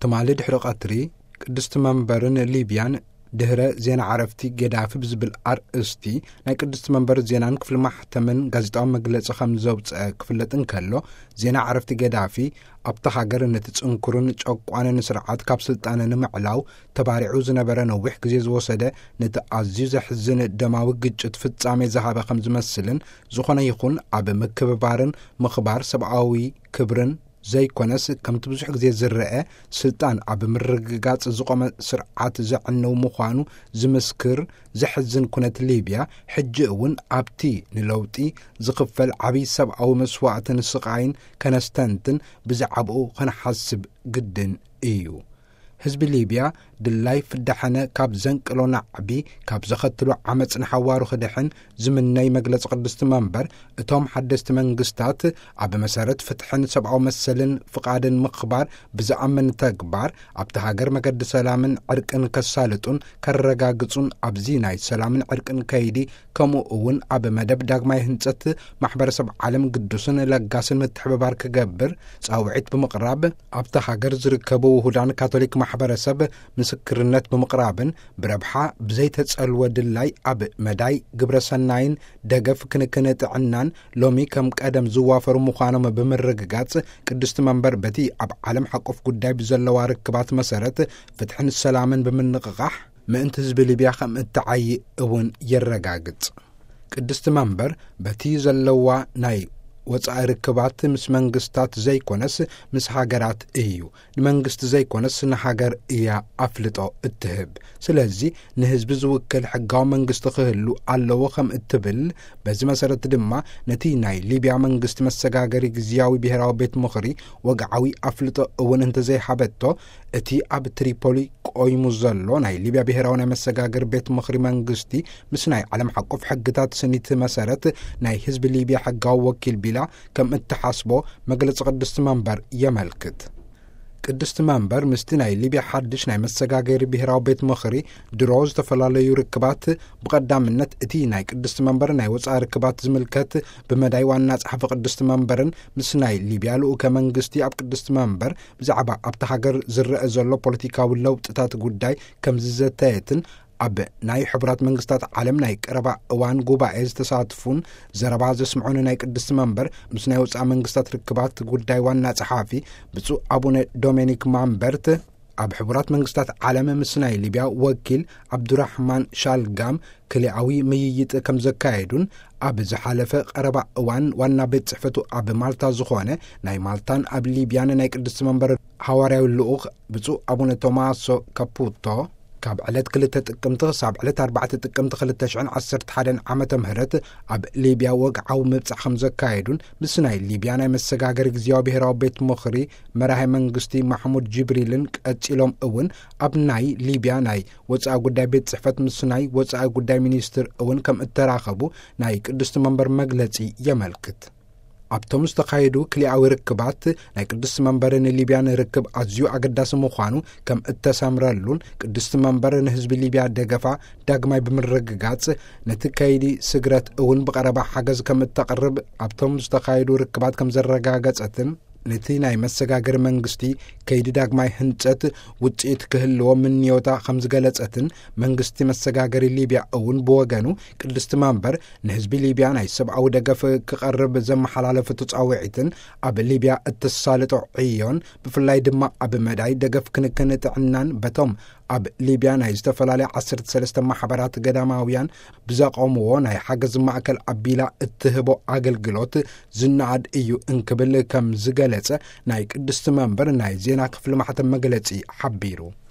تمالد حرقاتري قدست منبرن ليبيان دهره زين عرفتي قدافي بزبل أرئستي ناي قدست منبر زينان كفل محتمن غازيطاو مغلص خمزوبص كفلتن كلو زين عرفتي قدافي أبتا هاجر نتتصنكرون تشقوان سرعات كاب سلطان نمعلاو تبارعو زنبره نوح غزي زوسده نتعزيز حزن دماوي ግጭት ፍጻሜ زهابه ከም ዝመስልን ዝኾነ ይኹን ኣብ መከባበርን مخبار ሰብኣዊ ክብርን ዘይኮነስ ከምቲ ብዙሕ ግዜ ዝረአ ስልጣን ኣብ ምርግጋጽ ዝቆመ ስርዓት ዘዕነው ምዃኑ ዝመስክር ዝሕዝን ኩነት ሊብያ ሕጂ እውን ኣብቲ ንለውጢ ዝኽፈል ዓብይ ሰብኣዊ መስዋዕትን ስቃይን ከነስተንትን ብዛዕባኡ ከነሓስብ ግድን እዩ ህዝቢ ሊብያ ድላይ ፍዳሐነ ካብ ዘንቅሎና ዓቢ ካብ ዘኸትሉ ዓመፅን ሓዋሩ ክድሕን ዝምነይ መግለጽ ቅድስቲ መንበር እቶም ሓደስቲ መንግስታት ኣብ መሰረት ፍትሕን ሰብኣዊ መሰልን ፍቃድን ምኽባር ብዝኣምን ተግባር ኣብቲ ሃገር መገዲ ሰላምን ዕርቅን ከሳልጡን ከረጋግጹን ኣብዚ ናይ ሰላምን ዕርቅን ከይዲ ከምኡ እውን ኣብ መደብ ዳግማይ ህንፀት ማሕበረሰብ ዓለም ቅዱስን ለጋስን ምትሕብባር ክገብር ጻውዒት ብምቕራብ ኣብቲ ሃገር ዝርከቡ ውሁዳን ካቶሊክ ማሕበረሰብ ምስክርነት ብምቕራብን ብረብሓ ብዘይተጸልወ ድላይ ኣብ መዳይ ግብረሰናይን ደገፍ ክንክን ጥዕናን ሎሚ ከም ቀደም ዝዋፈሩ ምዃኖም ብምርግጋጽ ቅድስቲ መንበር በቲ ኣብ ዓለም ሓቆፍ ጉዳይ ብዘለዋ ርክባት መሰረት ፍትሕን ሰላምን ብምንቕቓሕ ምእንቲ ህዝቢ ሊብያ ከም እትዓይ እውን የረጋግጽ ቅድስቲ መንበር በቲ ዘለዋ ናይ ወጻኢ ርክባት ምስ መንግስታት ዘይኮነስ ምስ ሃገራት እዩ ንመንግስት ዘይኮነስ ንሃገር እያ ኣፍልጦ እትህብ ስለዚ ንህዝቢ ዝውክል ሕጋዊ መንግስት ክህሉ ኣለዎ ከም እትብል በዚ መሰረት ድማ ነቲ ናይ ሊብያ መንግስት መሰጋገሪ ግዝያዊ ብሔራዊ ቤት ምኽሪ ወግዓዊ ኣፍልጦ እውን እንተዘይሓበቶ እቲ ኣብ ትሪፖሊ ቆይሙ ዘሎ ናይ ሊብያ ብሔራዊ ናይ መሰጋገሪ ቤት ምኽሪ መንግስቲ ምስ ናይ ዓለም ሓቆፍ ሕግታት ስኒት መሰረት ናይ ህዝቢ ሊብያ ሕጋዊ ወኪል ቢላ ከም እትሓስቦ መግለጽ ቅድስቲ መንበር የመልክት ቅድስቲ መንበር ምስቲ ናይ ሊብያ ሓድሽ ናይ መሰጋገሪ ብሔራዊ ቤት ምኽሪ ድሮ ዝተፈላለዩ ርክባት ብቐዳምነት እቲ ናይ ቅድስቲ መንበር ናይ ወጻኢ ርክባት ዝምልከት ብመዳይ ዋና ጸሓፊ ቅድስቲ መንበርን ምስ ናይ ሊብያ ልኡከ መንግስቲ ኣብ ቅድስቲ መንበር ብዛዕባ ኣብቲ ሃገር ዝረአ ዘሎ ፖለቲካዊ ለውጥታት ጉዳይ ከም ዝዘተየትን ኣብ ናይ ሕቡራት መንግስታት ዓለም ናይ ቀረባ እዋን ጉባኤ ዝተሳትፉን ዘረባ ዘስምዑን ናይ ቅድስቲ መንበር ምስ ናይ ወጻኢ መንግስታት ርክባት ጉዳይ ዋና ጸሓፊ ብፁዕ ኣቡነ ዶሚኒክ ማምበርት ኣብ ሕቡራት መንግስታት ዓለም ምስ ናይ ሊብያ ወኪል ዓብዱራሕማን ሻልጋም ክልኣዊ ምይይጥ ከም ዘካየዱን ኣብ ዝሓለፈ ቀረባ እዋን ዋና ቤት ጽሕፈቱ ኣብ ማልታ ዝኾነ ናይ ማልታን ኣብ ሊብያን ናይ ቅድስቲ መንበር ሐዋርያዊ ልኡኽ ብፁዕ ኣቡነ ቶማሶ ካፑቶ ካብ ዕለት 2 ጥቅምቲ ሳብ ዕለት 4 ጥቅምቲ 2011 ዓመተ ምህረት ኣብ ሊብያ ወግዓዊ ምብጻሕ ከም ዘካየዱን ምስ ናይ ሊብያ ናይ መሰጋገሪ ግዝያዊ ብሔራዊ ቤት ምኽሪ መራሒ መንግስቲ ማሕሙድ ጅብሪልን ቀጺሎም እውን ኣብ ናይ ሊብያ ናይ ወጻኢ ጉዳይ ቤት ጽሕፈት ምስ ናይ ወጻኢ ጉዳይ ሚኒስትር እውን ከም እተራኸቡ ናይ ቅድስቲ መንበር መግለጺ የመልክት ኣብቶም ዝተኻየዱ ክልኣዊ ርክባት ናይ ቅድስቲ መንበርን ሊብያን ርክብ ኣዝዩ ኣገዳሲ ምዃኑ ከም እተሰምረሉን ቅድስቲ መንበር ንህዝቢ ሊብያ ደገፋ ዳግማይ ብምርግጋጽ ነቲ ከይዲ ስግረት እውን ብቐረባ ሓገዝ ከም እተቕርብ ኣብቶም ዝተኻየዱ ርክባት ከም ዘረጋገጸትን ነቲ ናይ መሰጋገሪ መንግስቲ ከይዲ ዳግማይ ህንጸት ውጽኢት ክህልዎ ምንዮታ ከም ዝገለጸትን መንግስቲ መሰጋገሪ ሊብያ እውን ብወገኑ ቅድስቲ መንበር ንህዝቢ ሊብያ ናይ ሰብኣዊ ደገፍ ክቐርብ ዘመሓላለፈ ተጻውዒትን ኣብ ሊብያ እትሳልጦ ዕዮን ብፍላይ ድማ ኣብ መዳይ ደገፍ ክንክን ጥዕናን በቶም ኣብ ሊብያ ናይ ዝተፈላለዩ 13 ማሕበራት ገዳማውያን ብዘቆምዎ ናይ ሓገዝ ማእከል ኣቢላ እትህቦ ኣገልግሎት ዝናዓድ እዩ እንክብል ከም ዝገለጸ ናይ ቅድስቲ መንበር ናይ ዜና ክፍሊ ማሕተም መግለጺ ሓቢሩ